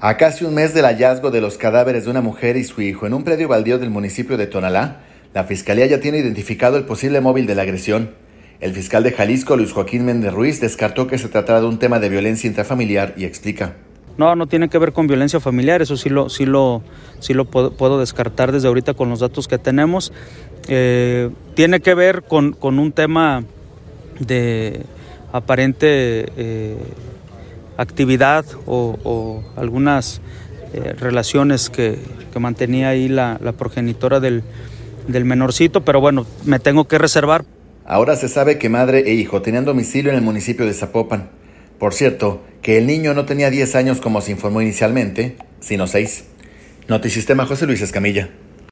A casi un mes del hallazgo de los cadáveres de una mujer y su hijo en un predio baldío del municipio de Tonalá, la Fiscalía ya tiene identificado el posible móvil de la agresión. El fiscal de Jalisco, Luis Joaquín Méndez Ruiz, descartó que se tratara de un tema de violencia intrafamiliar y explica. No tiene que ver con violencia familiar, eso sí lo puedo descartar desde ahorita con los datos que tenemos. Tiene que ver con un tema de aparente actividad o algunas relaciones que mantenía ahí la progenitora del menorcito, pero bueno, me tengo que reservar. Ahora se sabe que madre e hijo tenían domicilio en el municipio de Zapopan. Por cierto, que el niño no tenía 10 años como se informó inicialmente, sino 6. Notisistema, José Luis Escamilla.